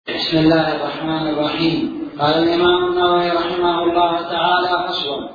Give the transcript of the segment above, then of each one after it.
بسم الله الرحمن الرحيم. قال الإمام النووي رحمه الله تعالى: فصل: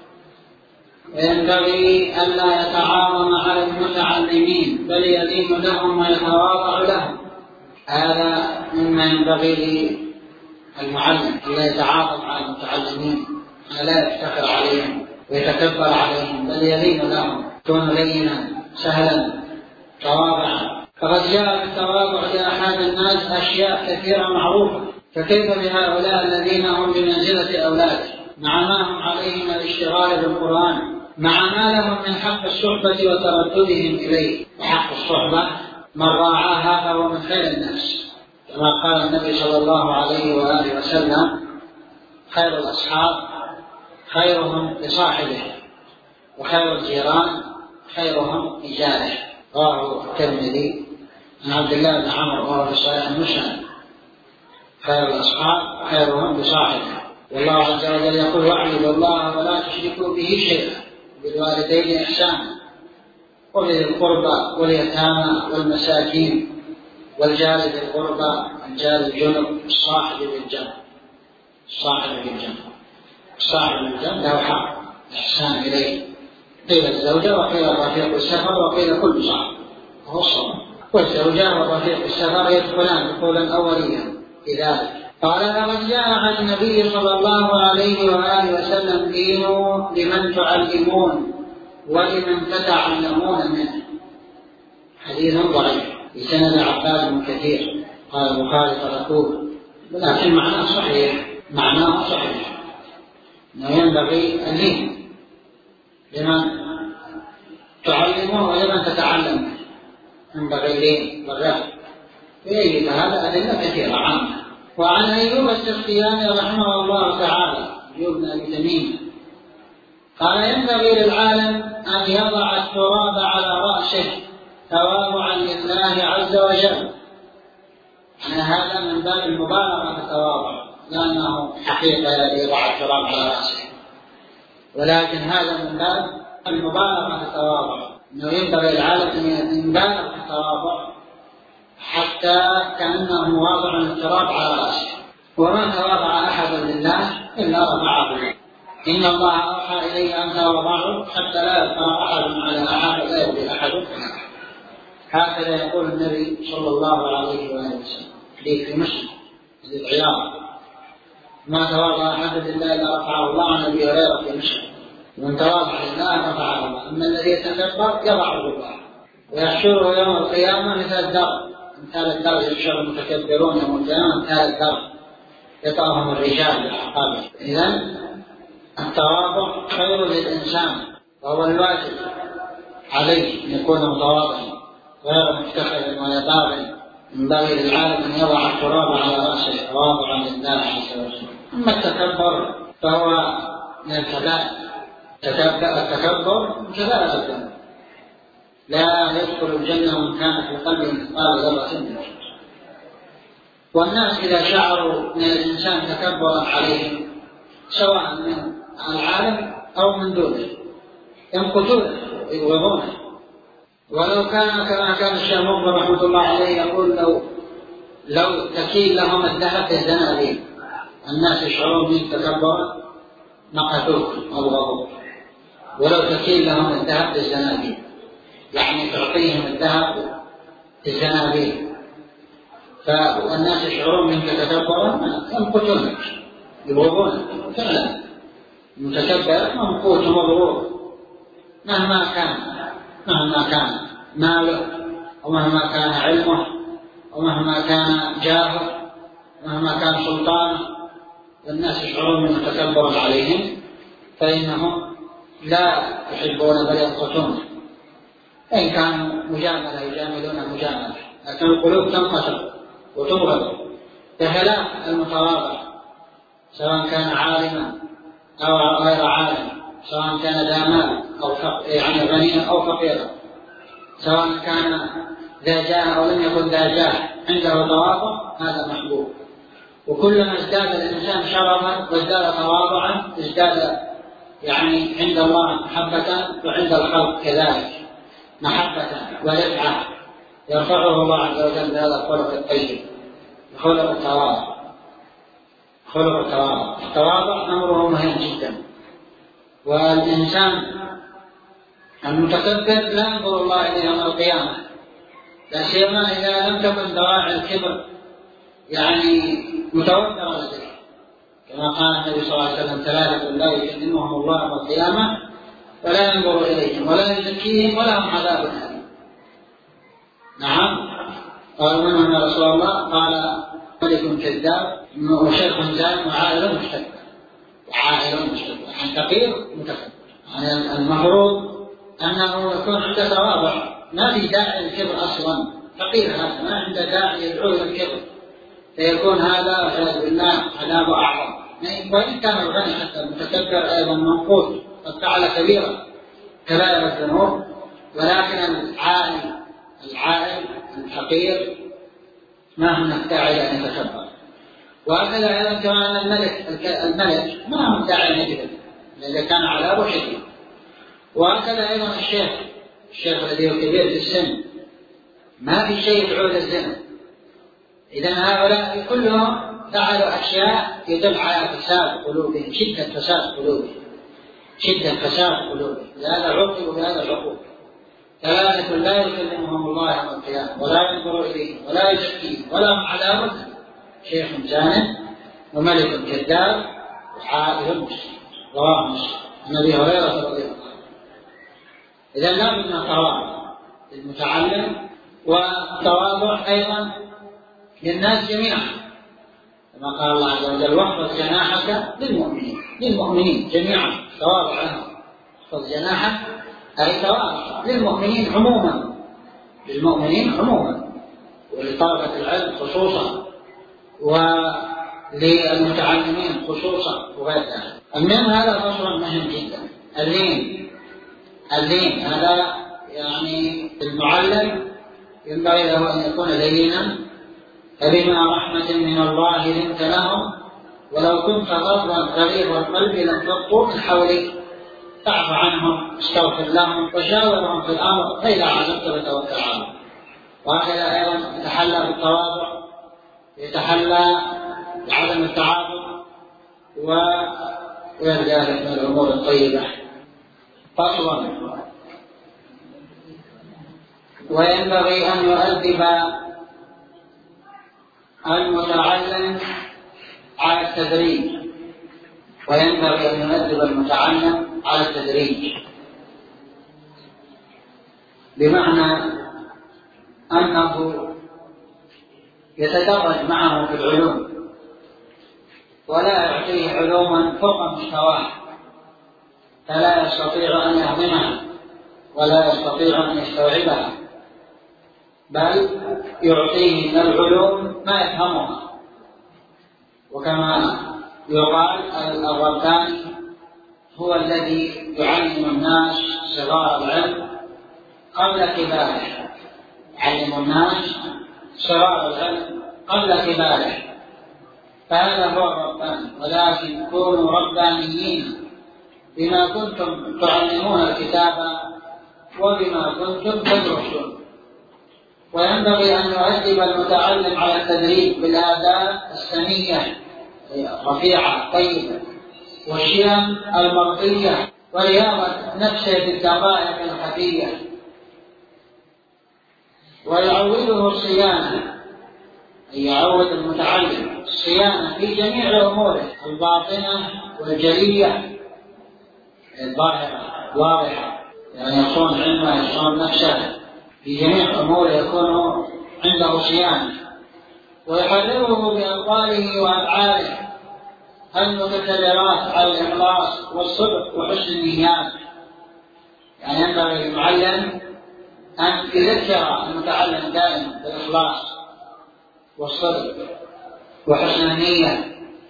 وينبغي ألا يتعاظم على المتعلمين بل يلين لهم ويتواضع لهم. هذا مما ينبغي للمعلم، ألا يتعاظم على المتعلمين، لا يفتخر عليهم ويتكبر عليهم، بل يلين لهم، كون لينا سهلا تواضعا. فقد جاء في التواضع لأحد الناس أشياء كثيرة معروفة، فكيف بهؤلاء الذين هم بمنزلة أولاده، مع ما هم عليه من الاشتغال بالقرآن، مع ما لهم من حق الصحبة وترددهم إليه. وحق الصحبة من راعاها فهو من خير الناس، كما قال النبي صلى الله عليه وآله وسلم: خير الأصحاب خيرهم لصاحبه، وخير الجيران خيرهم لجاره. رواه الترمذي عن عبد الله بن عمرو وهو في صحيح مسلم: خير الأصحاب خيرهم لصاحبه. والله عز وجل يقول: واعبدوا الله ولا تشركوا به شيئا، بالوالدين إحسانا، وبذي القربى واليتامى والمساكين والجار ذي القربى والجار الجنب الصاحب بالجنب. الصاحب بالجنب له حق الإحسان إليه، قيل الزوجة وقيل رفيق السفر وقيل كل صاحب، وهو الصبر. والزوجة ورفيق السفر يدخلان دخولا أوليا في ذلك. قال: لقد جاء عن النبي صلى الله عليه وآله وسلم: دينوا لمن تعلمون ولمن تتعلمون منه. حديث ضعيف بسند عباد بن كثير. قال البخاري: تركوه، ولكن معناه صحيح، انه ينبغي الدين لمن تعلمون ولمن تتعلم، ينبغي الدين والرفق. فيه هذا أدلة كثيرة عامة. وعن أيوب السختياني رحمه الله تعالى، أيوب بن أبي تميم، قال: ينبغي للعالم أن يضع التراب على رأسه تواضعا لله عز وجل. هذا من باب المبالغة في التواضع، لأنه حقيقة يضع التراب على رأسه، ولكن هذا من باب المبالغة في التواضع، أنه ينبغي للعالم أن يبالغ في التواضع حتى كأنه واضع التراب على رأسه. وما تواضع أحد لله إلا رفعه. إن الله أوحى إلي أن تواضعوا حتى لا يبقى أحد على أحد ولا يبقى أحد. هكذا يقول النبي صلى الله عليه وآله وسلم في مسلم العياض: ما تواضع أحد لله إلا رفعه الله. عن أبي هريرة في مسلم: من تواضع لله رفعه الله. أما الذي يتكبر يضعه الله ويحشره يوم القيامة مثل الدرب. مثال الدرب يحشر المتكبرون يوم القيامة مثال الدرب يطأهم الرجال بالعقاب. إذن التواضع خير للإنسان، وهو الواجب عليه أن يكون متواضعا غير مفتخر ويطاغي. ينبغي للعالم أن يضع التراب على رأسه تواضعا لله عز وجل. أما التكبر فهو من الكبائر. التكبر من كبائر الذنوب، لا يدخل الجنة من كان في قلبه مثقال ذرة من كبر. والناس إذا شعروا من الإنسان تكبرا عليهم، سواء من العالم أو من دونه، يمقتونه ويبغضونه. ولو كان كما كان الشيخ مقبل رحمه الله عليه يقول: لو تكيل لهم الذهب في الزنابيل، الناس يشعرون به تكبرا نقتوك أبغضوك. ولو تكيل لهم الذهب في الزنابيل، يعني تعطيهم الذهب في الزنابيل، فالناس يشعرون منك تكبرا يمقتونك يبغضونك. فعلا المتكبر ممقوت ومبغوض مهما كان ماله، ومهما كان علمه، ومهما كان جاهه، ومهما كان سلطانه. والناس يشعرون من تكبر عليهم فإنهم لا يحبون بل ينقصون. إن كانوا مجاملة يجاملون مجاملة، لكن القلوب تنقسم وتبغض. بخلاف المتواضع، سواء كان عالما أو غير عالم، سواء كان ذا مال أو يعني غنيا أو فقيرا، سواء كان ذا جاه أو لم يكن ذا جاه، عنده تواضع، هذا محبوب. وكلما ازداد الإنسان شرفا وازداد تواضعا ازداد يعني عند الله محبة، وعند الخلق كذلك محبة ورفعة، يرفعه الله عز وجل بهذا الخلق الطيب. خلق التواضع. التواضع أمره مهم جدا، والإنسان المتكبر لا ينظر الله إليه يوم القيامة، لا سيما إذا لم تكن دواعي الكبر متوفرة لديه، كما قال النبي صلى الله عليه وسلم: ثلاثة لا يكلمهم الله يوم القيامة ولا ينظر إليهم ولا يزكيهم ولهم عذاب أليم. نعم. قال: منهم يا رسول الله؟ قال: ملك كذاب وشيخ زان وعائل مستكبر. فقير متكبر. المفروض أنه يكون عنده تواضع، ما في داعي للكبر أصلا. فقير هذا ما عنده داعي يدعو إلى الكبر، فيكون هذا والعياذ بالله عذاب أعظم. وإن كان الغني حتى المتكبر أيضا منقوص، قد فعل كبائر الذنوب، ولكن العائل الفقير ما هناك داعي أن يتكبر. وهكذا أيضا كمان الملك ما هو داعي أن يكذب إذا كان عذابه شديد. وهكذا أيضا الشيخ الذي هو كبير في السن ما في شيء يدعو للزنا. إذن هؤلاء كلهم فعلوا أشياء يدل على فساد قلوبهم، شدة فساد قلوبهم، لهذا عوقبوا بهذا العقوق. ثلاثة لا يكلمهم الله يوم القيامة ولا ينظر إليهم ولا يزكيهم ولهم عذاب أليم: شيخ زان وملك كذاب وعائل مسلم. رواه مسلم عن أبي هريرة رضي الله عنه. إذن لا بد من التواضع للمتعلم، والتواضع أيضا للناس جميعا، كما قال الله عز وجل: واخفض جناحك للمؤمنين جميعا. تواضع لهم، اخفض جناحك أي تواضع للمؤمنين عموما، ولطلبة العلم خصوصا، وللمتعلمين خصوصا، وغير ذلك. المهم هذا فصل مهم جدا. اللين هذا المعلم ينبغي له أن يكون لينا، فبما رحمة من الله لنت لهم ولو كنت غضا غليظ القلب لانفضوا من حولك فاعف عنهم استغفر لهم وشاورهم في الأمر فإذا عزمت فتوكل على الله. وهكذا أيضا يتحلى بالتواضع، يتحلى بعدم التعاطف وغير ذلك من الأمور الطيبة. فصل: وينبغي أن يؤدب المتعلم على التدريج، بمعنى أنه يتدرج معه في العلوم، ولا يعطيه علوما فوق مستواه فلا يستطيع أن يهضمها ولا يستطيع أن يستوعبها، بل يعطيه من العلوم ما يفهمها. وكما يقال: الرباني هو الذي يعلم الناس صغار العلم قبل كباره، يعلم الناس صغار العلم قبل كباره، فهذا هو الرباني. ولكن كونوا ربانيين بما كنتم تعلمون الكتاب وبما كنتم تدرسون. وينبغي أن يؤدب المتعلم على التدريب بالآداب السنية الرفيعة طيبة، والشيم المرضية، ورياضة نفسه بالدقائق الخفية، ويعوده الصيانة، أي يعود المتعلم الصيانة في جميع أموره الباطنة والجلية، الظاهرة واضحة، يصون علمه يصون نفسه في جميع أموره يكون عنده صيانة، ويحرره بأقواله وأفعاله المتكررات على الإخلاص والصدق وحسن النيات. ينبغي للمعلم أن يذكر المتعلم دائما بالإخلاص والصدق وحسن النية،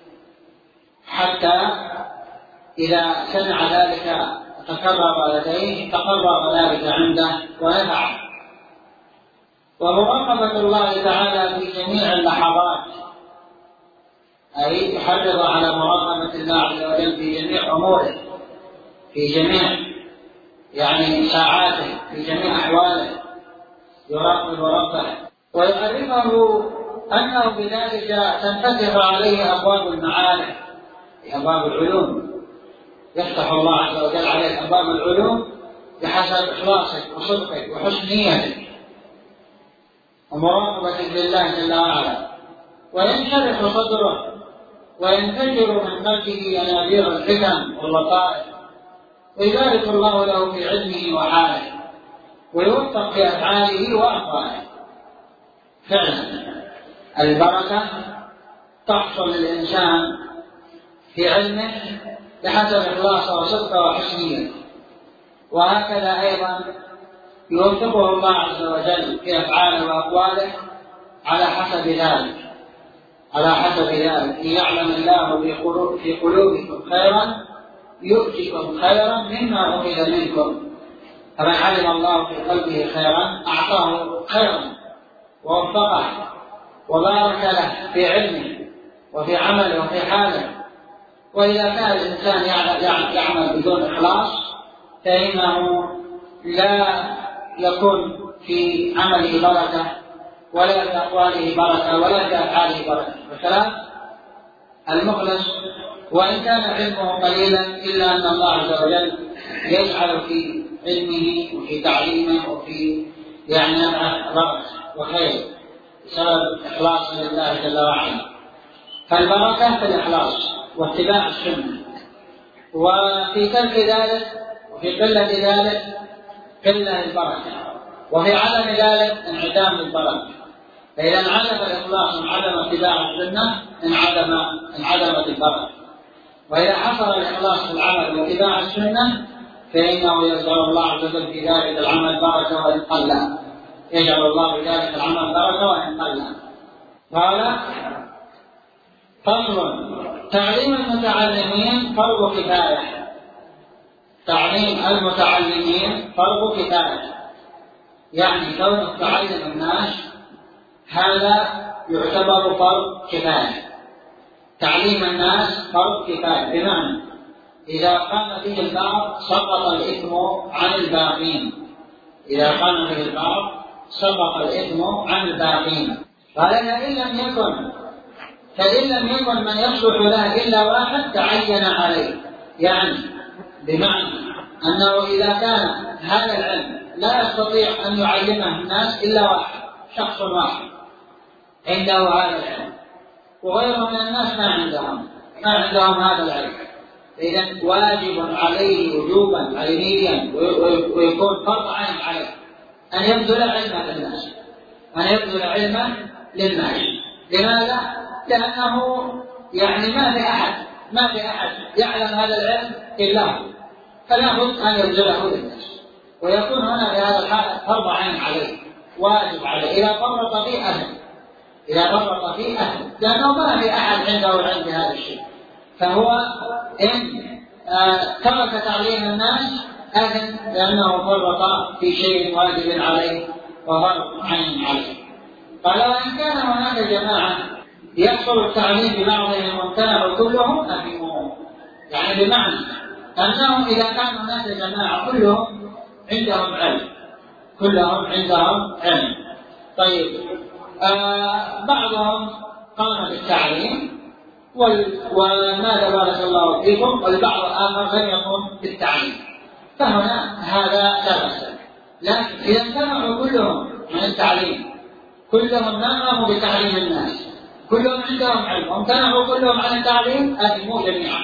حتى إذا سمع ذلك تكرر لديه تقرر ذلك عنده ونفعه. ومراقبة الله تعالى في جميع اللحظات، أي يحرض على مراقبة الله عز وجل في جميع أموره، في جميع ساعاته، في جميع أحواله، يراقب ربه. ويعرفه أنه بذلك تنفتح عليه أبواب المعارف، أبواب العلوم، يفتح الله عز وجل عليك أبواب العلوم بحسب إخلاصك وصدقك وحسن نيتك ومراقبتك لله جل وعلا، وينشرح صدره وينفجر من قلبه أنابير الحكم واللطائف، ويبارك الله له في علمه وحاله، ويوفق في أفعاله وأقواله. فعلا البركة تحصل للإنسان في علمه بحسب إخلاصه وصدقه وحسنيته، وهكذا أيضا يوفقه الله عز وجل في أفعاله وأقواله على حسب ذلك. إن يعلم الله في قلوبكم خيرا يؤتكم خيرا مما أخذ منكم، فمن علم الله في قلبه خيرا أعطاه خيرا ووفقه وبارك له في علمه وفي عمله وفي حاله. وإذا كان الإنسان يعمل بدون إخلاص فإنه لا يكون في عمله بركة ولا في أقواله بركة ولا في أفعاله بركة. بخلاف المخلص وإن كان علمه قليلا إلا أن الله عز وجل يجعل في علمه وفي تعليمه وفي بركة وخير بسبب إخلاصه لله جل وعلا. فالبركة في الإخلاص واتباع السنة، وفي ترك ذلك وفي قلة ذلك قلة البركة، وفي عدم ذلك انعدام البركة. فإذا انعدم الإخلاص انعدم اتباع السنة انعدمت البركة. وإذا حصل الإخلاص في العمل واتباع السنة فإنه يجعل الله عز وجل في ذلك العمل بركة وإن قل، يجعل الله في ذلك العمل بركة وإن قل. قال: فصل: تعليم المتعلمين فرض كفاية. تعليم المتعلمين فرض كفاية، يعني كون تعلم الناس هذا يعتبر فرض كفاية. تعليم الناس فرض كفاية، بمعنى إذا قام به البعض سقط الإثم عن الباقين. إذا قام به البعض سقط الإثم عن الباقين. قال: فإن لم يكن من يصلح له إلا واحد تعين عليه. يعني بمعنى أنه إذا كان هذا العلم لا يستطيع أن يعلمه الناس إلا واحد، شخص واحد عنده هذا العلم، وغيره من الناس ما عندهم هذا العلم، إذن واجب عليه وجوبا عينيا ويكون فرض عين عليه أن يبذل علمه للناس. لماذا؟ لأنه ما في أحد يعلم هذا العلم إلا هو، فلا بد أن يبذله للناس، ويكون هنا في هذا الحال فرض عين عليه، واجب عليه إذا فرط فيه أهل، لأنه ما في أحد عنده علم بهذا الشيء، فهو إن ترك تعليم الناس أذن لأنه فرط في شيء واجب عليه وفرض عين عليه. قال: وإن كان هناك جماعة يحصل التعليم ببعضهم وامتنعوا كلهم أثموا. يعني بمعنى أنه إذا كان هناك جماعة كلهم عندهم علم، طيب بعضهم قام بالتعليم وماذا بارك الله فيكم، والبعض الآخر لم يقم بالتعليم، فهنا هذا لا بأس. لكن إذا امتنعوا كلهم عن التعليم، كلهم ما قاموا بتعليم الناس، كلهم عندهم علم وامتنعوا كلهم عن التعليم، أثموا جميعا،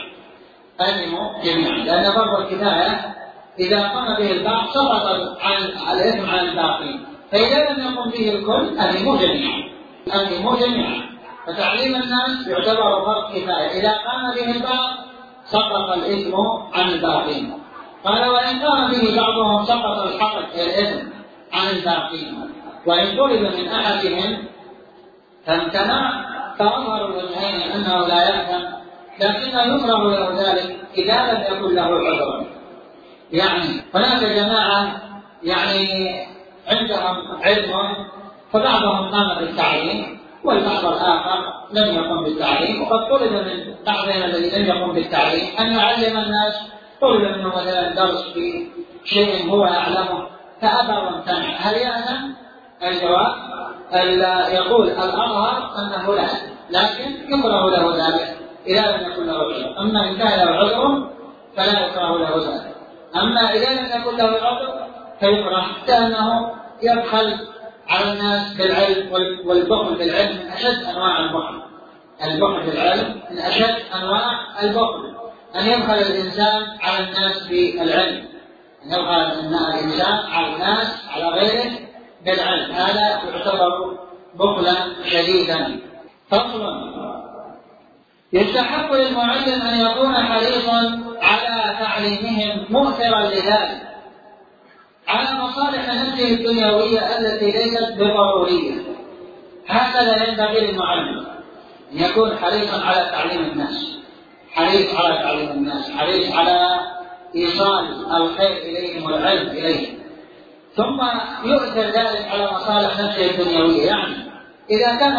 لأن فرض الكفاية إذا قام به البعض سقط الإثم عن الباقين، فإذا لم يقم به الكل أثموا جميعا. فتعليم الناس يعتبر فرض كفاية، إذا قام به البعض سقط الإثم عن الباقين. قال: وإن قام به بعضهم سقط الإثم عن الباقين، وإن طلب من أحدهم فامتنع فأظهر الوجهين أنه لا يأثم، لكنه يكره له ذلك إذا لم يكن له عذر. يعني هناك جماعة عندهم علم فبعضهم قام بالتعليم والبعض الآخر لم يقم بالتعليم، وقد طلب من بعضهم الذي لم يقم بالتعليم أن يعلم الناس، طلب منه مثلا درس في شيء هو يعلمه فأبى وامتنع، هل يأثم؟ الجواب يقول الأظهر أنه لا، لكن يكره له ذلك إذا لم يكن له عذر. أما إن كان له عذر فلا يكره له ذلك. أما إذا لم يكن له عذر فيكره، كأنه يبخل على الناس بالعلم، والبخل بالعلم من أشد أنواع البخل. البخل بالعلم من أشد أنواع البخل، أن يبخل الإنسان على الناس بالعلم، أن يبخل الإنسان على الناس على غيره بالعلم، هذا يعتبر بخلا شديدا. فصل: يستحق للمعلم أن يكون حريصا على تعليمهم مؤثرا لذلك على مصالح نفسه الدنيوية التي ليست بضرورية. هكذا ينبغي للمعلم أن يكون حريصا على تعليم الناس، حريص على تعليم الناس، حريص على إيصال الخير إليهم والعلم إليهم، ثم يؤثر ذلك على مصالح نفسه الدنيوية. يعني إذا كان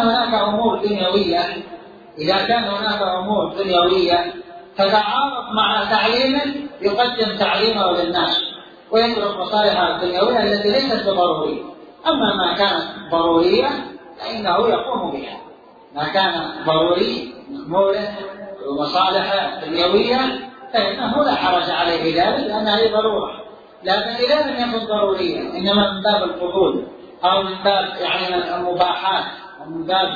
هناك أمور دنيوية تتعارض مع تعليمه يقدم تعليمه للناس ويترك مصالحها الدنيوية التي ليست بضرورية. أما ما كانت ضرورية فإنه يقوم بها، ما كان ضروري مأموره ومصالحه الدنيوية فإنه لا حرج عليه ذلك لأنها هي ضرورة. لكن إذا لم يكن ضروريا، إنما من باب الفضول أو من باب المباحات ومن باب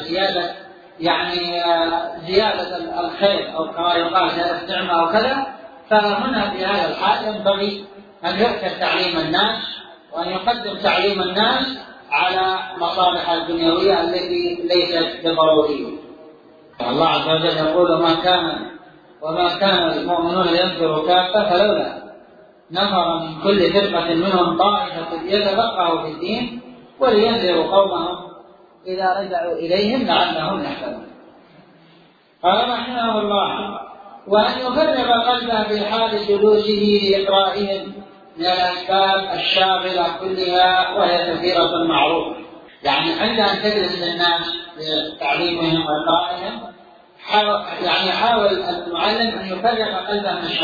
زيادة الخير أو كما يقال زيادة النعمة أو كذا، فهنا في هذا الحال ينبغي أن يؤثر تعليم الناس وأن يقدم تعليم الناس على مصالح الدنيوية التي ليست بضرورية. الله عز وجل يقول: وما كان المؤمنون لينفروا كافة فلولا نفر من كل فرقة منهم طائفة يتفقهوا في الدين ولينذروا قومهم إذا رجعوا إليهم لعلهم يحذرون. قال رحمه الله: وأن يفرغ قلبه في حال جلوسه لإقرائهم من الأسباب الشاغلة كلها وهي كثيرة معروفة. يعني عند أن تجلس الناس لتعليمهم وإقرائهم حاول المعلم أن يفرغ قلبه من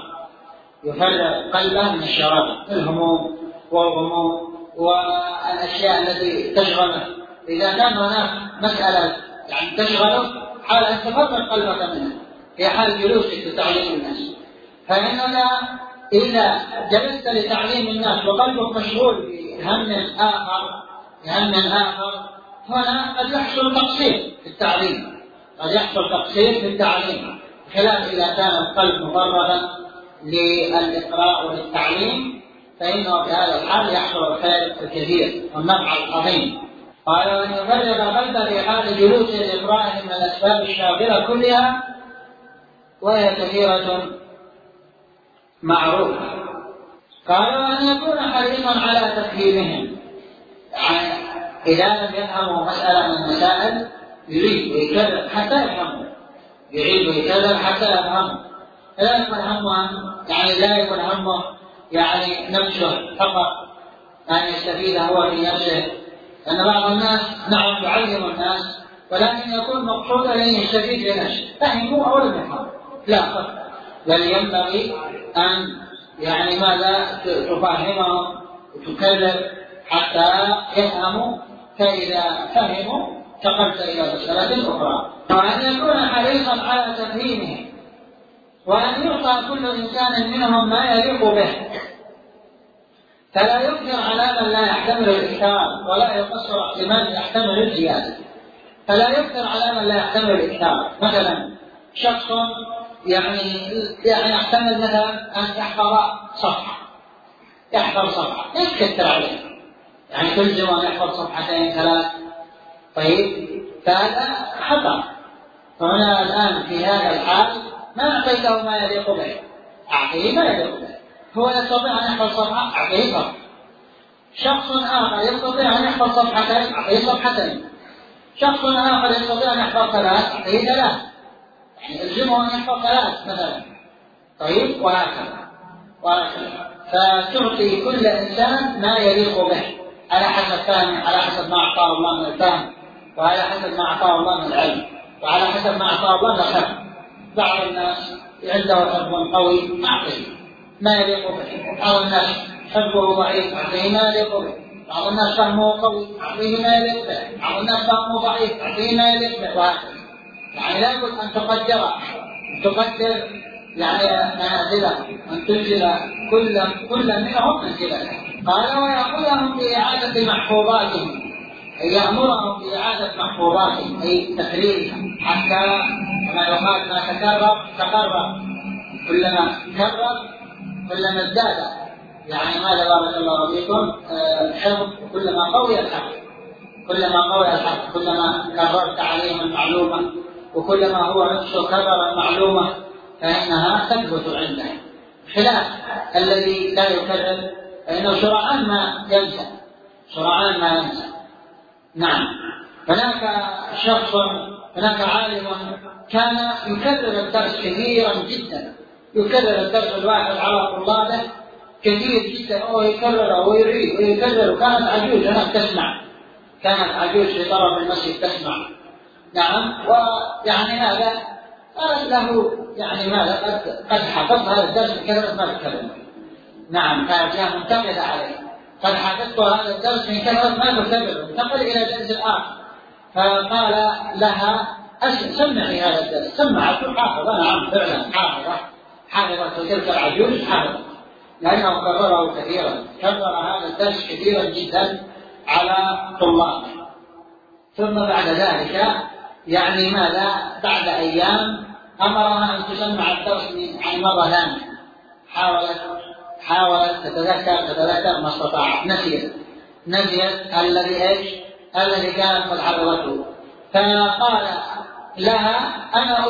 الشرائع، الهموم والغموم والأشياء التي تشغله. إذا كان هناك مسألة تشغله حاول أن تفرغ قلبك منها في حال جلوسك لتعليم الناس، فإنك إذا جلست لتعليم الناس وقلبك مشغول بهم آخر هنا قد يحصل تقصير في التعليم، خلاف إذا كان القلب مفرغا للإقراء وللتعليم فإنه في هذا الحال يحصل الخير الكثير والنفع العظيم. قال: وأن يفرغ قلبه في حال جلوس لإقرائهم من الأسباب الشاغلة كلها وهي كثيرة معروفة. قال: وأن يكون حريصا على تفهيمهم، يعني إذا لم يفهموا مسألة من المسائل يريد ويكرر حتى يفهموا، لا يكون همه نفسه فقط أن يستفيد هو في نفسه، لأن بعض الناس يعلم الناس ولكن يكون مقصودا أن يستفيد لنفسه، فهموا أو لم يفهموا لا فرق، بل ينبغي أن ماذا تفهمهم وتكرر حتى يفهموا، فإذا فهموا تقلت إلى مسألة أخرى. وأن يكون حريصا على تفهيمهم، وأن يعطى كل إنسان منهم ما يليق به، فلا يكثر على من لا يحتمل الإكثار ولا يقصر لمن يحتمل الزيادة. مثلا شخص يحتمل مثلا أن يحفظ صفحة يكثر عليه، كل يوم يحفظ صفحتين 3، طيب فهذا خطأ. فهنا الآن في هذا الحال ما أعطيته ما يليق به، أعطيه ما يليق به. هو يستطيع أن يحفظ صفحة، أعطيه صفحة. شخص آخر يستطيع أن يحفظ صفحتين، أعطيه صفحتين. شخص آخر يستطيع أن يحفظ 3، أعطيه 3، الزمه أن يحفظ 3 مثلا، طيب وهكذا. فتعطي كل إنسان ما يليق به على حسب فهمه، على حسب ما أعطاه الله من الفهم، وعلى حسب ما أعطاه الله من العلم، وعلى حسب ما أعطاه الله من الحفظ. بعض الناس عنده حفظ قوي، أعطيه ما يليق به. بعض الناس حفظه ضعيف، أعطيه ما يليق به. بعض الناس فهمه قوي أعطيه ما يليق به، بعض الناس فهمه ضعيف أعطيه ما يليق به، وهكذا. يعني لابد أن تقدر يعني منازله، أن تنزل كل منهم منزلته. قال ويأمرهم بإعادة محفوظاتهم، أي يأمرهم بإعادة محفوظاتهم أي تكريرها، حتى كما يقال ما تكرر كلما كرر كلما ازداد، يعني ماذا بارك الله فيكم حفظ، كلما قوي الحفظ، كلما كررت عليهم المعلومة وكلما هو نفسه كرر المعلومة فإنها تثبت عنده، خلاف الذي لا يكرر فإنه سرعان ما ينسى. نعم. هناك عالم كان يكرر الدرس كثيرا جدا، يكرر الدرس الواحد على طلابه كثير جدا، ويكرره ويعيد ويكرر، وكانت عجوز هناك تسمع، كانت عجوز في طرف المسجد تسمع. نعم. ويعني هذا قالت له يعني ماذا قد حفظت هذا الدرس كثرة ما تكرر. نعم. فجاء منتقد عليه، قد حفظت هذا الدرس من كثرة ما تكرر، انتقل إلى درس آخر. فقال لها سمعي هذا الدرس. سمعت حافظة. نعم فعلا حافظة تلك العجوز حافظة، لأنه كرره كثيرا، كرر هذا الدرس كثيرا جدا على طلابه. ثم بعد ذلك يعني ماذا بعد أيام أمرها أن تسمع الدرس عن مرة ثانية. حاولت تتذكر ما استطاعت، نسيت الذي كانت قد حفظته. فقال لها أنا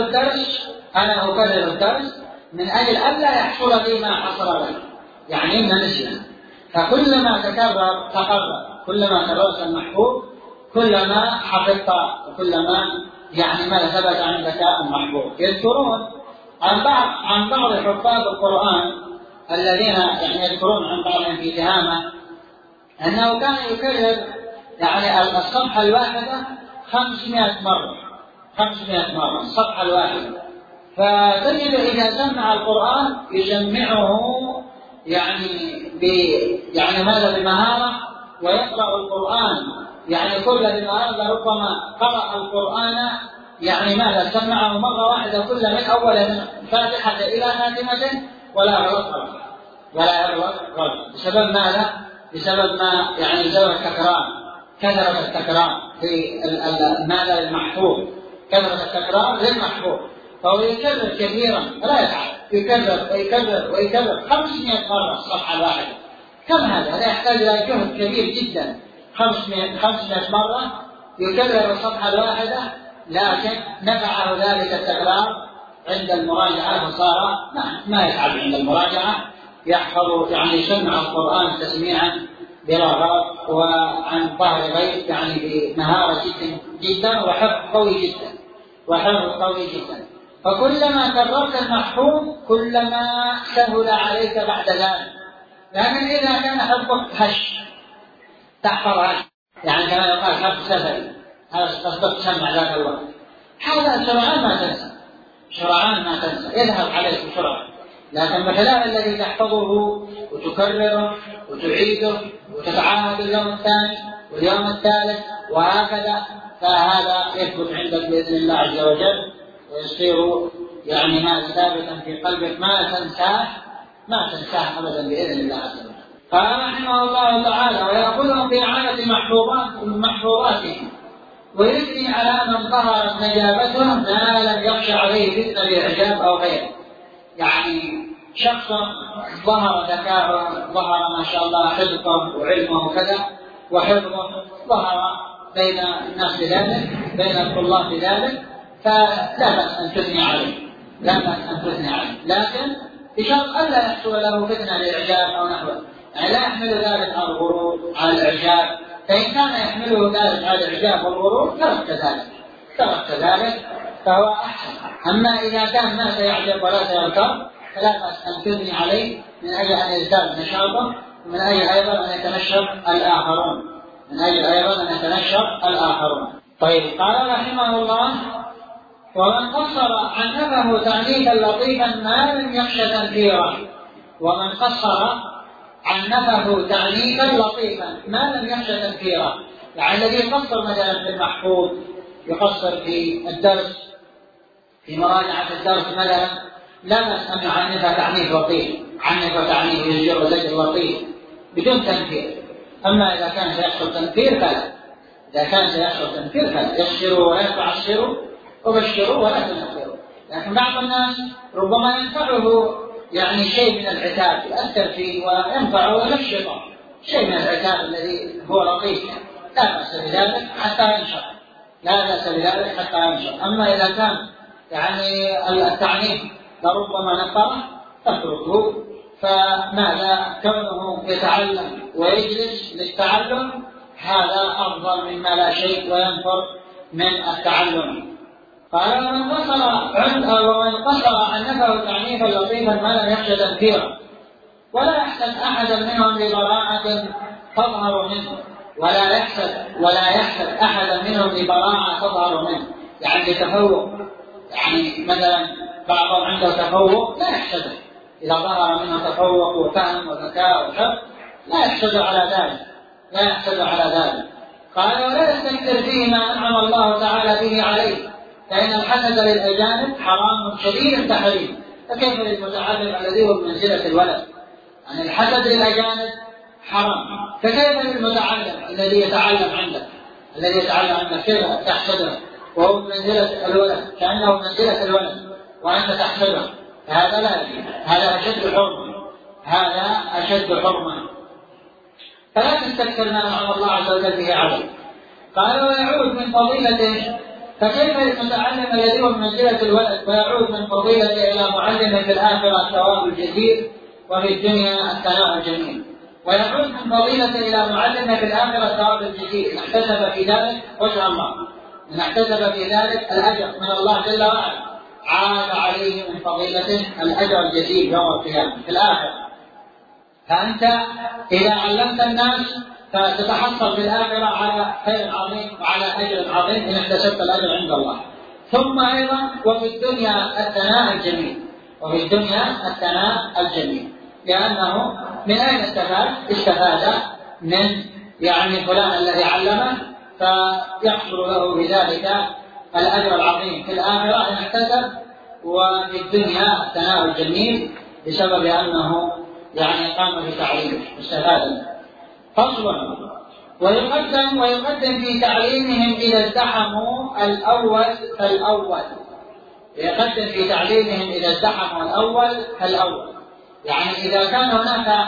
أكرر الدرس من أجل ألا يحصل لي ما حصل لك، يعني إن نسينا. فكلما تقرر كلما كررت المحفوظ كلما حفظت، وكلما يعني ما ثبت عندك المحفوظ. يذكرون عن بعض حفاظ القرآن الذين يعني يذكرون عن بعضهم في تهامة أنه كان يكرر يعني الصفحة الواحدة 500 مرة الصفحة الواحدة. فتجد إذا سمع القرآن يسمعه يعني ماذا بمهارة، ويقرأ القرآن يعني كل بمهارة. ربما قرأ القرآن يعني ماذا سمعه مرة واحدة كل من أول من فاتحة إلى خاتمته ولا يغلط. بسبب ماذا؟ بسبب ما يعني بسبب كثرة التكرار في ماذا المحفوظ، كثرة التكرار للمحفوظ، فهو يكرر كثيرا فلا يتعب، يكرر 500 مرة الصفحة الواحدة. كم هذا يحتاج إلى جهد كبير جدا. 500 مرة يكرر الصفحة الواحدة، لكن نفعه ذلك التكرار عند المراجعة، وصار ما يتعب عند المراجعة، يحفظ يعني يسمع القرآن تسميعا بلا غلط وعن ظهر غيب، يعني بمهارة جدا وحفظ قوي جدا. فكلما كررت المحفوظ كلما سهل عليك بعد ذلك. لكن إذا كان حفظك تحفظ يعني كما يقال حفظ سفري، هذا تصدق تسمع ذاك الوقت، هذا سرعان ما تنسى يذهب عليك بسرعة. لكن بخلاف الذي تحفظه وتكرره وتعيده وتتعاهد اليوم الثاني واليوم الثالث وهكذا، فهذا يثبت عندك بإذن الله عز وجل، ويصير يعني ما ثابتا في قلبك ما تنساه أبدا بإذن الله عز وجل. قال رحمه الله تعالى ويأخذهم بإعانة محفوظاتهم ويثني على من ظهرت نجابته ما لم يخشى عليه فتنة بإعجاب أو غيره. يعني شخص ظهر ذكاؤه، ظهر ما شاء الله حفظه وعلمه وكذا، وحفظه ظهر بين الناس بذلك، بين الطلاب بذلك، فلا بأس أن تثني عليه، لكن بشرط ألا يحصل له فتنة لإعجاب أو نحوه. يعني لا يحمل ذلك على الغرور على الإعجاب، فإن كان يحمله ذلك على الإعجاب والغرور تركت ذلك فهو أحسن. أما إذا كان ما سيعجب ولا سيغتر فلا بأس أن تثني عليه من أجل أن يزداد نشاطه، ومن أجل أيضا أن يتنشط الآخرون. طيب. قال رحمه الله ومن قصر عنفه تعنيفا لطيفا ما لم يخش تنفيرا. ومن قصر عنفه تعنيفا لطيفا ما لم يخش تنفيرا. يعني الذي يقصر مثلا في المحفوظ، يقصر في الدرس، في مراجعة الدرس مثلا، لا بأس أن يعنفه تعنيف لطيف، عنفه تعنيف يزجر زجر لطيف بدون تنفير. أما إذا كان سيحصل تنفير فلا، إذا كان سيحصل تنفير فلا، يسروا ولا تعسروا وبشروا ولا تنفروا. لكن بعض الناس ربما ينفعه يعني شيء من العتاب يؤثر فيه وينفعه ينشط شيء من العتاب الذي هو لطيف، لا بأس بذلك حتى ينشط، لا بأس بذلك حتى ينشط. أما إذا كان يعني التعنيف لربما نفره تتركه، فماذا كونه يتعلم ويجلس للتعلم هذا أفضل مما لا شيء وينفر من التعلم. قال ومن قصر عنفه تعنيفا لطيفا ما لم يخش تنفيرا ولا يحسد أحدا منهم ببراعة تظهر منه، ولا يحسد أحدا منهم ببراعة تظهر منه، يعني بتفوق. يعني مثلا بعضهم عنده تفوق لا يحسده، إذا ظهر منه تفوق وفهم وذكاء وحفظ لا يحسد على ذلك، لا يحسد على ذلك. قال ولا يستكثر فيه ما أنعم الله تعالى به عليه، فإن الحسد للأجانب حرام شديد التحريم، فكيف للمتعلم الذي هو بمنزلة الولد؟ يعني الحسد للأجانب حرام، فكيف للمتعلم الذي يتعلم عندك، الذي يتعلم عندك كيف تحسده وهو بمنزلة الولد، كأنه منزلة الولد وأنت تحسده؟ فهذا لا يجوز، هذا أشد حرمة، هذا أشد حرمة. فلا تستكثر ما أنعم الله عز وجل به عليك. قال ويعود من فضيلته، فكيف للمتعلم الذي هو بمنزلة الولد ويعود من فضيلته إلى معلم في الآخرة الثواب الجزيل وفي الدنيا الثناء الجميل. ويعود من فضيلته إلى معلم في الآخرة الثواب الجزيل إن احتسب في ذلك وجه الله، إن احتسب في ذلك الأجر من الله جل وعلا عاد عليه من فضيلته الأجر الجزيل يوم القيامة في الآخرة. فأنت إذا علمت الناس فتتحصل في الآخرة على خير عظيم وعلى أجر عظيم إن اكتسبت الأجر عند الله. ثم أيضا وفي الدنيا الثناء الجميل، وفي الدنيا الثناء الجميل، لأنه من أين استفاد من يعني فلان الذي علمه، فيحصل له بذلك الأجر العظيم في الآخرة إن اكتسب، وفي الدنيا الثناء الجميل بسبب أنه يعني قام بتعليمه استفاد. فصل ويقدم في تعليمهم إذا ازدحموا الأول فالأول، يقدم في تعليمهم إذا ازدحموا الأول فالأول، يعني إذا كان هناك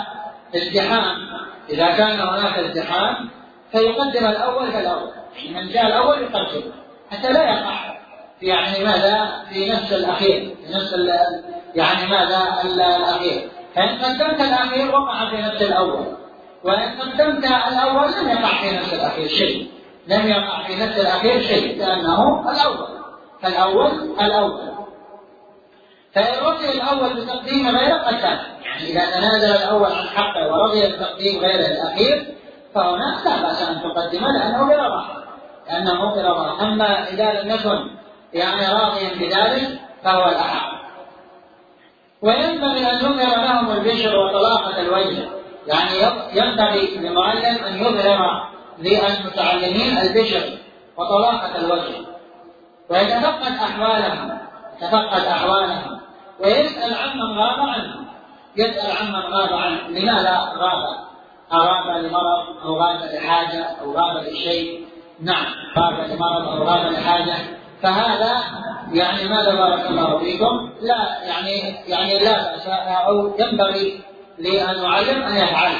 ازدحام فيقدم الأول فالأول، من جاء الأول يقدم حتى لا يقع في يعني ماذا في نفس الأخير، في نفس يعني ماذا الأخير. فإن قدمت الأخير وقع في نفس الأول، وإن قدمت الأول لم يقع في نفس الأخير شيء، لم يقع في نفس الأخير شيء، لأنه الأول. فإن رضي الأول بتقديم غيره قدم، يعني إذا تنازل الأول عن حقه ورضي بتقديم غيره الأخير فهنا لا بأس أن تقدمه لأنه برضاه. أما إذا لم يكن يعني راضيا بذلك فهو الأحق. وينبغي أن يظهر لهم البشر وطلاقة الوجه، يعني ينبغي للمعلم أن يظهر للمتعلمين البشر وطلاقة الوجه، ويتفقد أحوالهم ويسأل عمن غاب عنه، لماذا غاب؟ أغاب لمرض أو غاب لحاجة أو غاب لشيء، نعم غاب لمرض أو غاب لحاجة، فهذا يعني ماذا بارك الله فيكم لا يعني لا بأس، أو ينبغي للمعلم أن يفعله،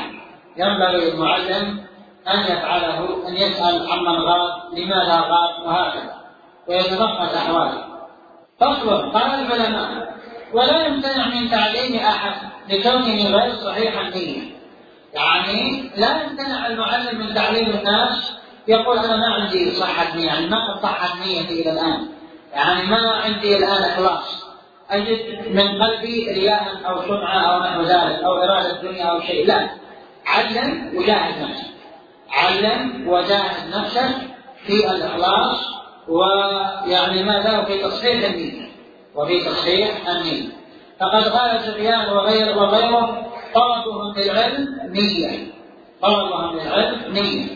أن يسأل عمن غاب لماذا غاب وهكذا، ويتفقد أحواله. فصل قال العلماء ولا يمتنع من تعليم أحد لكونه غير صحيح النية، يعني لا يمتنع المعلم من تعليم الناس يقول أنا ما عندي صحة نية، يعني ما قد صحت نيتي إلى الآن، يعني ما عندي الآن إخلاص، أجد من قلبي رياء أو سمعة أو نحو ذلك أو إرادة الدنيا أو شيء، لا، علم وجاهد نفسك في الإخلاص ويعني ماذا في تصحيح النية. فقد قال سفيان وغيره طلبهم للعلم نية، طلبهم للعلم نية.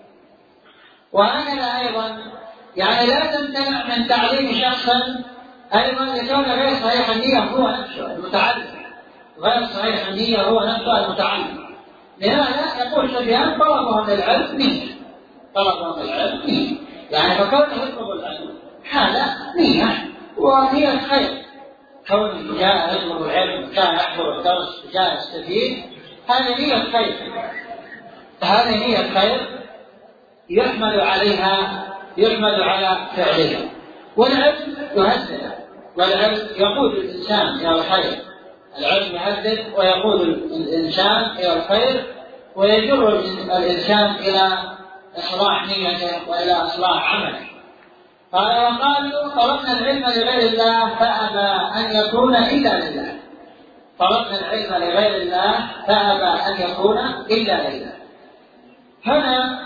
وهكذا أيضا يعني لا تمتنع من تعليم شخصا أيضا لكون غير صحيح النية هو نفسه المتعلم، غير صحيح النية هو نفسه المتعلم. لهذا يقول سفيان طلبهم للعلم نية، طلبهم للعلم نية، يعني فكونه يطلب العلم هذا نية ونية خير، كون جاء يطلب العلم، جاء يحضر الدرس، جاء يستفيد، هذه نية خير، هذه نية خير يحمد عليها، يحمد على فعلها. والعلم يهذب، والعلم يقود الإنسان إلى الخير، العلم يهذب ويقود الإنسان إلى الخير ويجر الإنسان إلى إصلاح نيته وإلى إصلاح عمله. قالوا طلبنا العلم لغير الله فأبى أن يكون إلا لله، طلبنا العلم لغير الله فأبى أن يكون إلا لله. هنا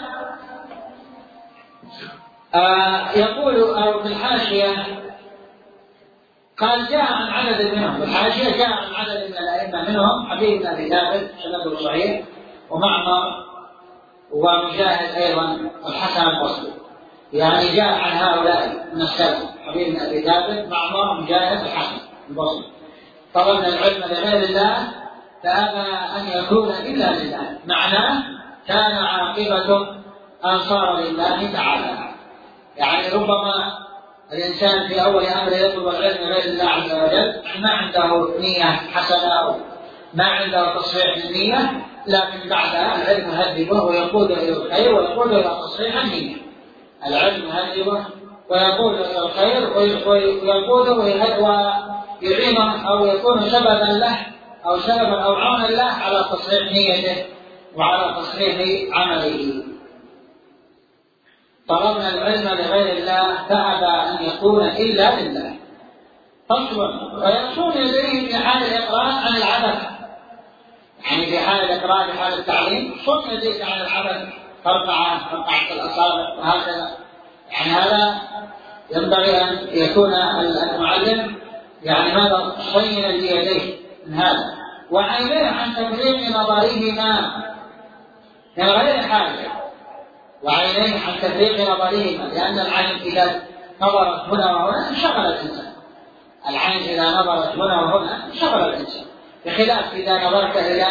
يقول أو في الحاشية قال جاء عن عدد منهم، في الحاشية جاء عن عدد من الأئمة منهم حبيب بن أبي ثابت سنده صحيح، ومعمر ومجاهد أيضا والحسن البصري، يعني جاء عن هؤلاء من السلف حبيب بن أبي ثابت معمر مجاهد والحسن البصري طلبنا العلم لغير الله فأبى أن يكون إلا لله، معناه كان عاقبته أن صار لله تعالى. يعني ربما الإنسان في أول أمر يطلب العلم غير الله عز وجل ما عنده نية حسنة أو ما عنده تصحيح للنية، لكن بعدها العلم يهذبه ويقوده إلى الخير ويقوده إلى تصحيح النية، العلم يهذبه ويقوده إلى الخير ويقوده ويعينه أو يكون سببا له أو سببا أو عونا له على تصحيح نيته وعلى تصحيح عمله. طلبنا العلم لغير الله فأبى أن يكون إلا لله. فصل. ويصون إليه في حال الإقرار عن العبث، يعني في حال الإقرار في حال التعليم صن يديك عن العبث، فرقعة الأصابع وهكذا، يعني هذا ينبغي أن يكون المعلم يعني ماذا صين ليديه من هذا، وعينيه عن تفريق نظرهما من غير حاجة، وعينيه عن تفريق نظرهما، لأن العين إذا نظرت هنا وهنا انشغل الإنسان، العين إذا نظرت هنا وهنا انشغل الإنسان، بخلاف إذا نظرت إلى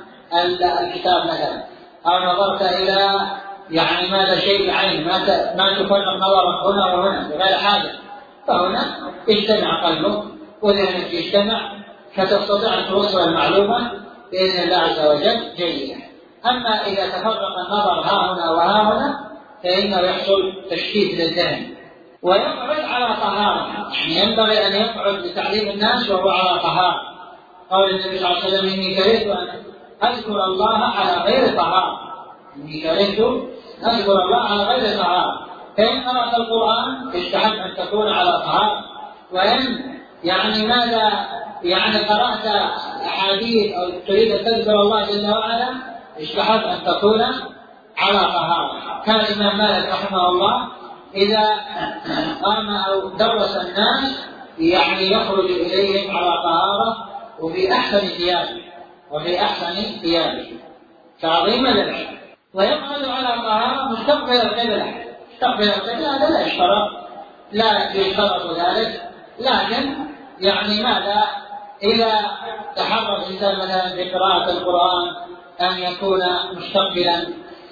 الكتاب مثلا أو نظرت إلى يعني ماذا شيء عين ما تفرق نظرك هنا وهنا بغير حاجة، فهنا اجتمع قلبك وذهنك يجتمع فتستطيع أن توصل المعلومة بإذن الله عز وجل جيدة. أما إذا تفرق النظر ها هنا وها هنا فإنه يحصل تشتيت للذهن. ويقعد على طهارة، يعني ينبغي أن يقعد لتعليم الناس وهو على طهارة. قال النبي صلى الله عليه وسلم إني كرهت أن أذكر الله على غير طهارة، إني كرهت أن أذكر الله على غير طهارة. فإن قرأت القرآن يستحب أن تكون على طهارة، وإن يعني ماذا يعني قرأت أحاديث أو تريد أن تذكر الله جل وعلا يستحب أن تكون على طهارة. كان الإمام مالك رحمه الله إذا قام أو درس الناس يعني يخرج إليهم على طهارة وفي أحسن ثيابه، وفي أحسن ثيابه تعظيما للعلم. ويقعد على طهارة مستقبل القبلة، مستقبل القبلة هذا لا يشترط، لا يشترط ذلك، لكن يعني ماذا إذا تحرى الإنسان مثلا في قراءة القرآن أن يكون مستقبلا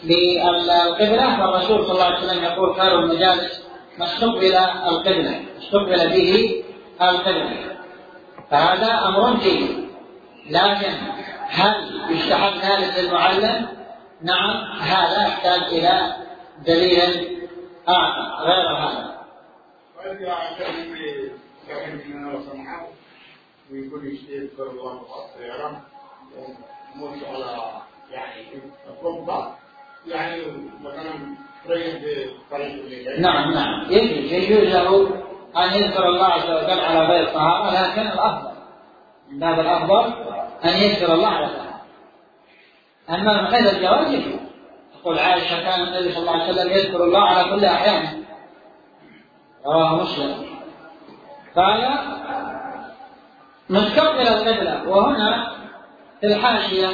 للقبلة، فالرسول صلى الله عليه وسلم يقول خير المجالس ما استقبل القبلة، استقبل به القبلة، فهذا أمر جيد. لكن هل يستحب ذلك للمعلم؟ نعم، هذا يحتاج إلى دليل آخر غير هذا. ويقول يذكر الله يعلم مش على يعني الربع يعني مثلا ريح بطريق الليل. نعم يجوز له أن يذكر الله عز وجل على غير طهارة، لكن الأفضل من باب الأفضل أن يذكر الله على طهارة. أما من غير الجواز يجوز. تقول عائشة كان النبي صلى الله عليه وسلم يذكر الله على كل أحيانه، رواه مسلم. قال مستقبل القبلة، وهنا في الحاشية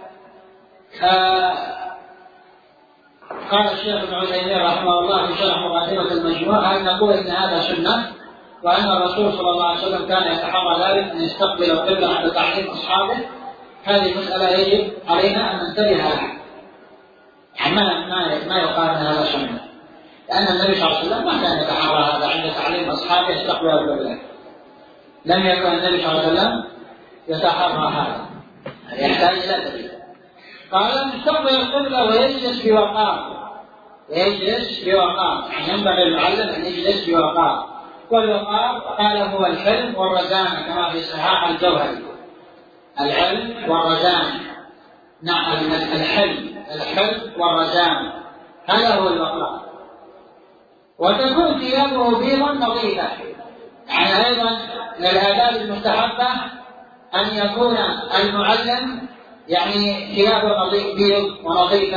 قال الشيخ ابن عثيمين رحمه الله في شرح مقدمة المجموع: هل نقول إن هذا سنة وأن الرسول صلى الله عليه وسلم كان يتحرى ذلك أن يستقبل القبلة عند تعليم أصحابه؟ هذه مسألة يجب علينا أن ننتبه لها. ما يقال أن هذا سنة، لأن النبي صلى الله عليه وسلم ما كان يتحرى هذا عند تعليم أصحابه يستقبل القبلة. لم يكن النبي صلى الله عليه وسلم يتحرى هذا، يحتاج إلى دليل. قال: يستقبل القبلة ويجلس بوقار. يجلس بوقار، يعني ينبغي المعلم أن يجلس بوقار. والوقار قال هو الحلم والرزانة كما في صحاح الجوهري. العلم والرزانة، نعم، الحلم والرزانة، هذا هو الوقار. وتكون ثيابه بيضا نظيفة، يعني أيضا من الآداب المستحبة أن يكون المعلم يعني ثيابه بيض ونظيفة.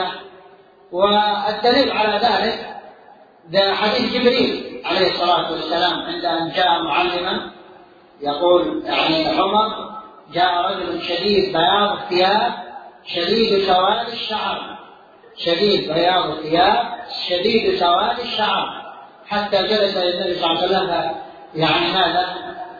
والدليل على ذلك ده حديث جبريل عليه الصلاة والسلام عند أن جاء معلما، يقول يعني عمر: جاء رجل شديد بياض الثياب شديد سواد الشعر، شديد بياض الثياب شديد سواد الشعر، حتى جلس النبي صلى الله عليه وسلم يعني ماذا؟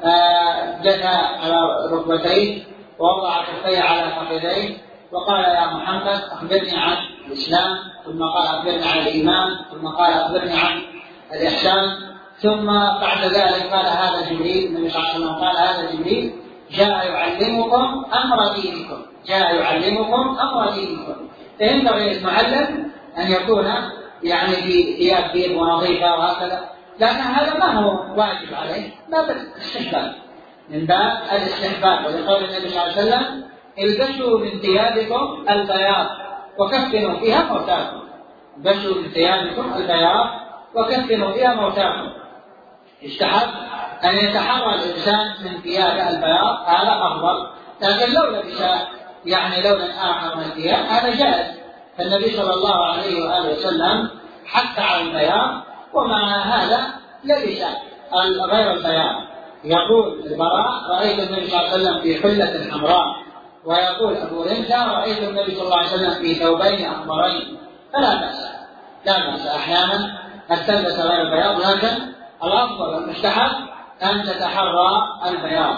جثى على ركبتيه ووضع كفيه على فخذيه وقال: يا محمد أخبرني عن الإسلام، ثم قال: أخبرني عن الإيمان، ثم قال: أخبرني عن الإحسان. ثم بعد ذلك قال: هذا جبريل. النبي صلى الله عليه وسلم قال: هذا جبريل جاء يعلمكم أمر دينكم، جاء يعلمكم أمر دينكم. فينبغي المعلم أن يكون يعني في ثياب بيض ونظيفة وهكذا، لأن هذا ما هو واجب عليه، باب الاستحباب، من باب الاستحباب. ولقول النبي صلى الله عليه وسلم: البسوا من ثيابكم البياض وكفنوا فيها موتاكم. البسوا من ثيابكم البياض وكفنوا فيها موتاكم. يستحب أن يتحرى الإنسان من ثياب البياض، هذا أفضل. لكن لو لبس يعني لونا آخر من الثياب هذا جائز، فالنبي صلى الله عليه وآله وسلم حث على البياض، ومع هذا لبس غير البياض. يقول البراء: رأيت النبي صلى الله عليه وسلم في حلة حمراء. ويقول أبو رمزة: رأيت النبي صلى الله عليه وسلم في ثوبين أحمرين. فلا بأس، لا بأس أحيانا أن تلبس غير البياض، لكن الأفضل والمستحب أن تتحرى البياض.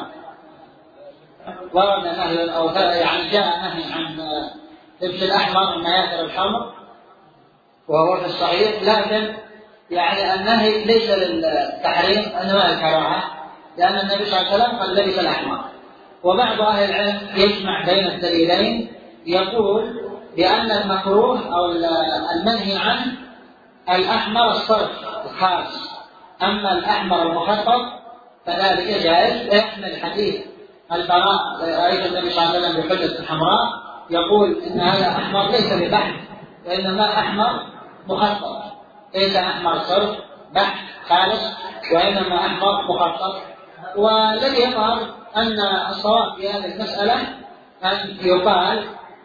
ورد نهي أو يعني جاء نهي عن لبس الأحمر مما يأثر الحمر وهو في الصحيح، لكن يعني النهي ليس للتحريم إنما الكراهة، لأن النبي صلى الله عليه وسلم قد لبس الأحمر. وبعض أهل العلم يجمع بين الدليلين، يقول بأن المكروه أو المنهي عنه الأحمر الصرف الخاص، أما الأحمر المخطط فذلك جائز. ويحمل حديث البراء: رأيت النبي صلى الله عليه وسلم بحلة حمراء، يقول إن هذا أحمر ليس ببحث، وإنما أحمر مخطط، ليس أحمر صرف بحث خالص، وإنما أحمر مخطط. والذي يظهر أن الصواب في هذه المسألة أن يقال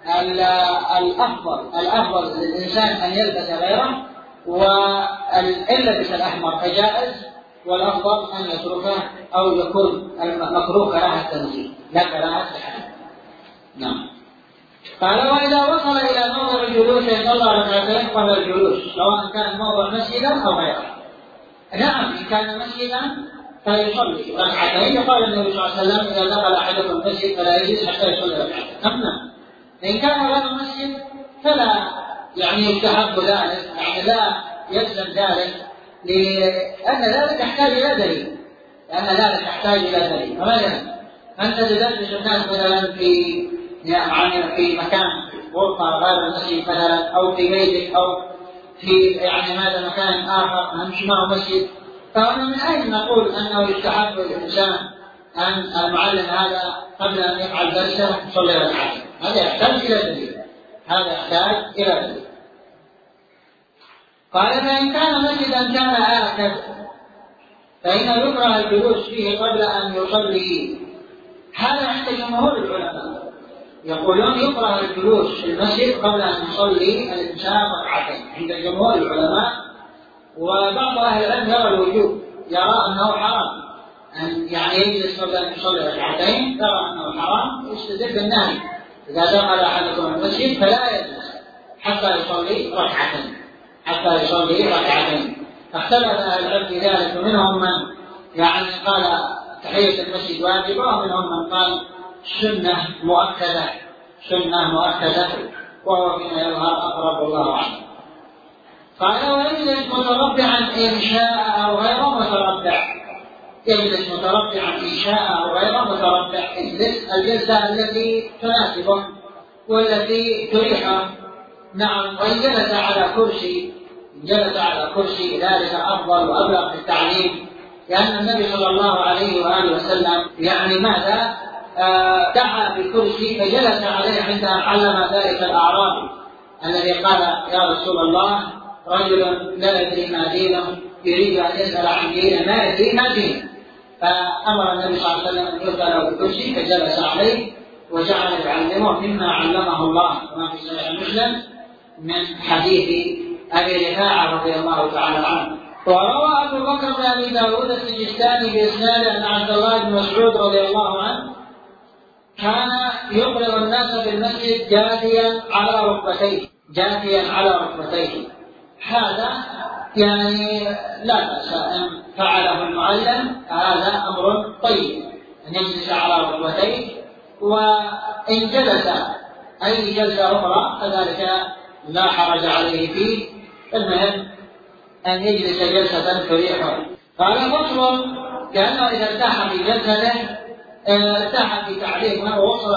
الأفضل للإنسان أن يلبس غيره، وإن لبس الأحمر فجائز، والأفضل أن يتركه أو يكون المكروه كراهة تنزيه لا كراهة تحريم. نعم. قال: وإذا وصل إلى موضع الجلوس صلى ركعتين قبل الجلوس، سواء كان موضع مسجدا أو غيره. نعم، إن كان مسجدا فيصلي ركعتين، قال النبي صلى الله عليه وسلم: إذا دخل أحدكم المسجد فلا يجلس حتى يصلي ركعتين. أما إن كان غير مسجد فلا يعني يستحب ذلك، يعني لا يلزم ذلك، لأن ذلك يحتاج إلى دليل، فمثلا أنت تدرس الناس مثلا في مكان غرفة غير المسجد مثلا، أو في بيتك، أو في يعني هذا مكان آخر مش معه مسجد، فهنا من أين نقول أنه يستحب للإنسان أن المعلم هذا قبل أن يفعل درسه يصلي ركعتين؟ هذا يحتاج إلى دليل. قال: فإن كان مسجدا كان آكد فإن يكره الجلوس فيه قبل أن يصلي. هذا عند جمهور العلماء، يقولون يكره الجلوس في المسجد قبل أن يصلي الإنسان ركعتين عند جمهور العلماء. وبعض أهل العلم يرى الوجوب، يرى أنه حرام أن يعني يجلس قبل أن يصلي ركعتين، يرى أنه حرام، يستدل بالنهي إذا دخل أحدكم المسجد فلا يجلس حتى يصلي ركعتين. فاختلف أهل العلم في ذلك، ومنهم من يعني قال تحية المسجد واجبة، ومنهم من قال سنة مؤكدة، وهو فيما يظهر أقرب الله عنه. قال ويجلس متربعا إن شاء أو غير متربع، يجلس متربعا إن شاء أو غير متربع، الجلسة التي تناسبه والتي تريحه. نعم، وإن جلس على كرسي ذلك أفضل وأبلغ في التعليم، لأن النبي صلى الله عليه وآله وسلم يعني ماذا دعا بكرسي فجلس عليه عندما علم ذلك الأعرابي الذي قال يا رسول الله رجل لا يدري ما دينه يريد أن يسأل عن دينه ما يدري ما دينه، فأمر النبي صلى الله عليه وسلم أن يلقى له بكرسي فجلس عليه وجعل يعلمه مما علمه الله، كما في صحيح مسلم من حديث أبي رفاعة رضي الله تعالى عنه. وروى أبو بكر بن أبي داود السجستاني بإسناد أن عبد الله بن مسعود رضي الله عنه كان يقرض الناس في المسجد جاثيا على ركبتيه. هذا يعني لا بأس أن فعله المعلم، هذا أمر طيب أن يجلس على ركبتيه، وإن جلس أي جلسة أخرى فذلك لا حرج عليه فيه، المهم أن يجلس جلسة تريحه. قال فصل كأنه إذا ارتاح في جلسته ارتاح في تعليمه ووصل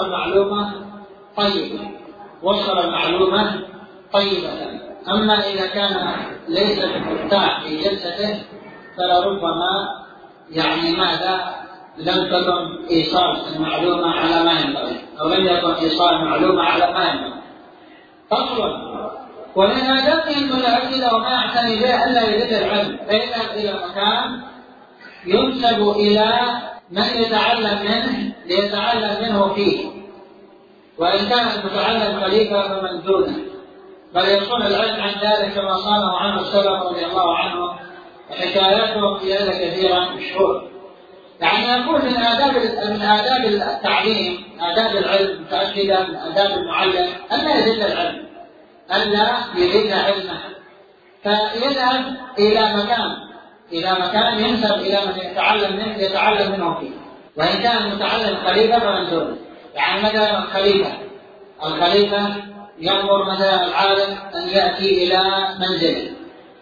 المعلومة طيبة. أما إذا كان ليس مرتاح في جلسته فلربما يعني ماذا لم تكن إيصال المعلومة على ما ينبغي، أو لم يكن إيصال المعلومة على ما ينبغي. فصل ومن آدابه المتعددة وما يعتني به ألا يزيد العلم، فيذهب إلى مكان ينسب إلى من ليتعلم منه فيه، وإن كان المتعلم خليفة فمن دونه، بل يصون العلم عن ذلك كما صانه عنه السلف رضي الله عنهم، وحكاياتهم في هذا كثيرا مشهور. يعني يقول من آداب التعليم، آداب العلم متأكدة من آداب المعلم ألا يزيد العلم، ألا يزيد علمه، فيذهب إلى مكان ينسب إلى من يتعلم منه فيه، وإن كان المتعلم خليفة فمن دونه. يعني مثلا الخليفة يأمر مثلا العالم أن يأتي إلى منزله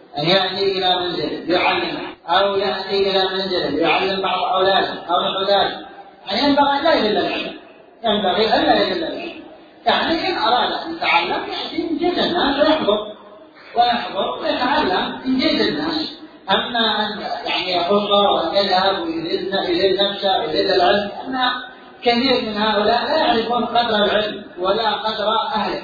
يعلمه، أو يأتي إلى منزله يعلم بعض أولاده أو نحو ذلك، يعني ينبغي ألا يذل العلم. يعني إن أراد أن يتعلم يأتي من جيد الناس ويحضر ويتعلم من جيد الناس. أما أن يعني يخص وأن يذهب ويذل نفسه ويذل العلم، أن كثير من هؤلاء لا يعرفون قدر العلم ولا قدر أهله،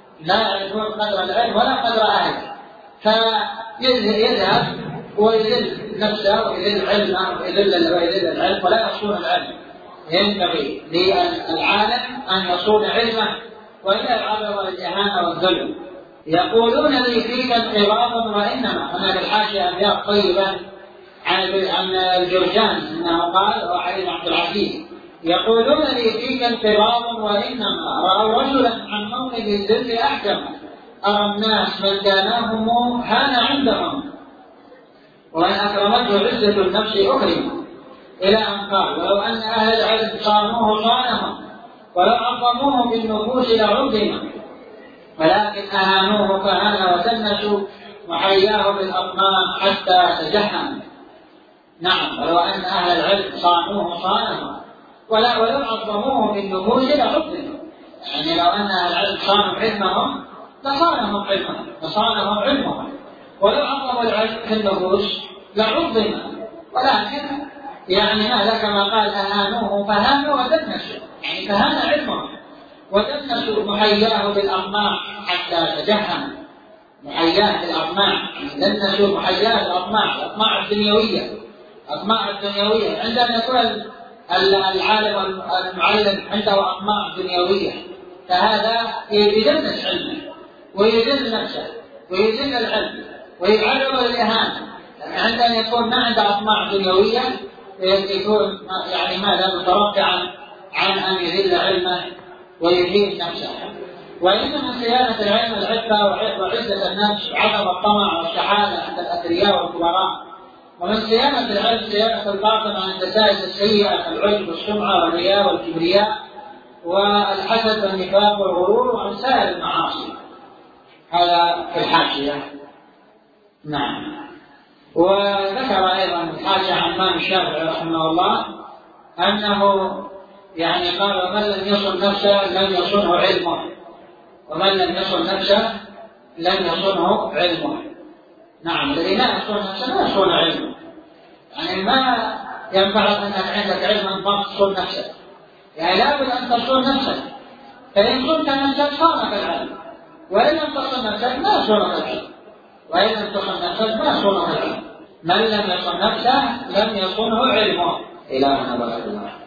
فيذهب ويذل نفسه ويذل علمه ويذل العلم ولا يصون العلم. ينبغي للعالم أن يصون علمه ولا يعرض للإهانة والذل. يقولون لي فيك انقباض وإنما، أنا بالحاشية أبيات طيبة عن الجرجان أنه قال وعلي بن عبد العزيز يقولون لي فيك انقباض وإنما رأوا رجلا عن موقف الذل أحكم، أرى الناس من داناهم هان عندهم، وإن أكرمته عزة النفس أكرم، إلى أن قال ولو أن أهل العلم صانوه صانهم، ولو عظموه بالنفوس لعظم، ولكن أهانوه فهان ودنسوا وحياه بالأطماع حتى تجهم. نعم، ولو أن أهل العلم صانوه صانهم، ولو عظموه بالنفوس لعظم، يعني لو أن أهل العلم صانوا علمهم لصانهم علمهم، ولو عظموا العلم في النفوس لعظم، ولكن يعني هذا كما قال أهانوه فهانوا ودنسوا، يعني فهان علمهم ودنسوا محياه بالأطماع حتى تجهم. محياه بالأطماع، دنسوا محياه بالأطماع، الأطماع الدنيوية. عندما يكون العالم المعلم عنده أطماع دنيوية فهذا يدنس علمه ويذل نفسه ويذل العلم ويعرض للإهانة. عندما يكون ما عنده أطماع دنيوية يكون يعني ماذا مترفعا عن أن يذل علمه ويهين نفسه. وإن من صيانة العلم العفة وعزة النفس وعدم الطمع والسعادة عند الأثرياء والكبراء. ومن صيانة العلم صيانة الباطن عن الدسائس السيئة كالعجب والسمعة والرياء والكبرياء والحسد والنفاق والغرور وعن سائر المعاصي. هذا في الحاشية. نعم. وذكر أيضا الحاشية عن الإمام الشافعي رحمه الله أنه يعني قال: ومن لم يصن نفسه لم يصنه علمه، ومن لم يصن نفسه لم يصنه علمه. نعم، الذي لا يصن نفسه لا يصن علمه. يعني ما ينفع أنك عندك علم فقط تصن نفسك، يعني لابد أن تصن نفسك. فإن صنت نفسك صانك العلم، وإن لم تصن نفسك ما صانك العلم، وإن لم تصن نفسك ما صانك العلم. من لم يصن نفسه لم يصنه علمه. إلهنا ولا إله.